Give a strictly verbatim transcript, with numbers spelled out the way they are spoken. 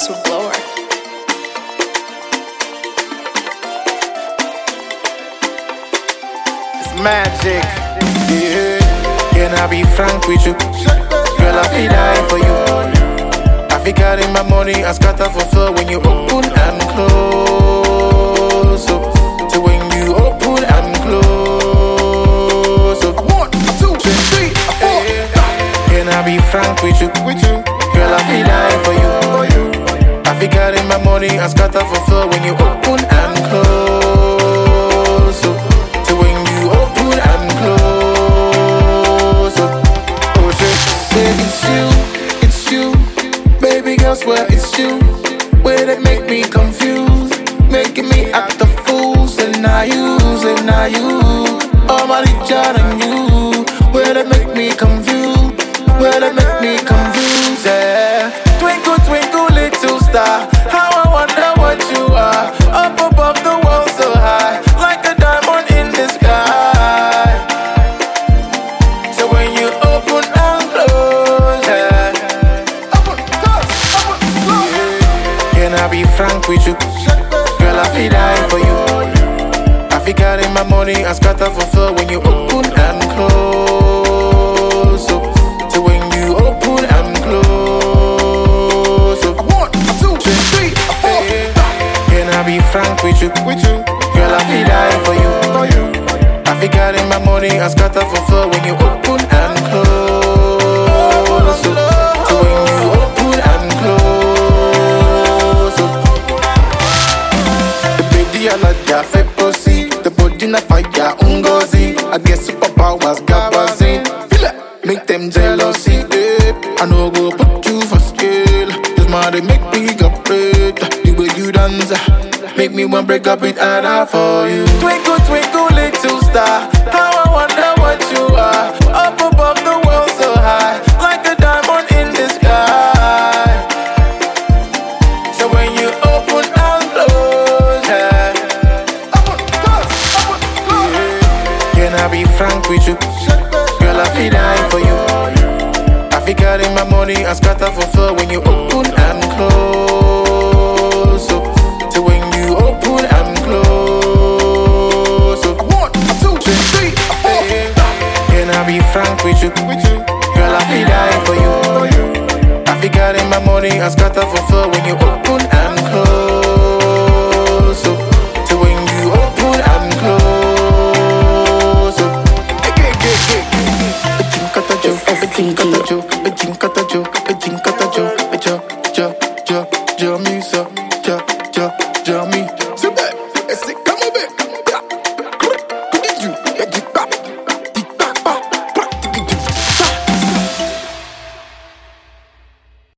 Westwood Blower. It's magic, yeah. Can I be frank with you? Girl, I feel die for you. I feel carry my money and scatter for flow when you open and close. So, so when you open and close. So, one, two, three, four. Can I be frank with you? With you, girl, I feel die for you. For you, I feel carry my money and scatter for flow when you open and close. So, so when you open and close. So, oh shit, say it's you, it's you, baby girl, swear it's you. Where they make me confused, making me act a fool. Say now you, say now you, all my Richard and you. Where they make me confused, where they make me confused, yeah. Twinkle, twinkle, little star, how I wonder what you are. Up above the world so high, like a diamond in the sky. So when you open and close, yeah. Open, close, open, close. Yeah. Can I be frank with you? Girl, I feel die for you. I feel carry my money and scatter for flow when you open and close. So, so when you open and close. So, one, two, three, four. Can I be frank with you? With you, girl, I feel die for you. For you, I feel carry my money and scatter for flow when you open and close. So, so when you open and close. So, the baby I like ya fe pussy, the body na fire ungozi. I guess superpowers gabazin. Feel it, make them jealousy. Eh. I know go put you for scale. Just money make me go break. The way you dance, make me want break up it harder for you. Twinkle, twinkle, little star, how I wonder what you are. Up above the world so high, like a diamond in the sky. So when you open and close, yeah. Open, close, open, close. Yeah. Can I be frank with you? Girl, I feel die for you. I feel carry my money and scatter for flow when you open and close. So, so when you open and close. So, one, two, three, four. Can I be frank with you? Girl, I feel die for you. I feel carry my money and scatter for flow when you open and close. So, so when you open and close. So, everything cut a joke, everything cut a joke, everything cut a joke, everything cut a joke.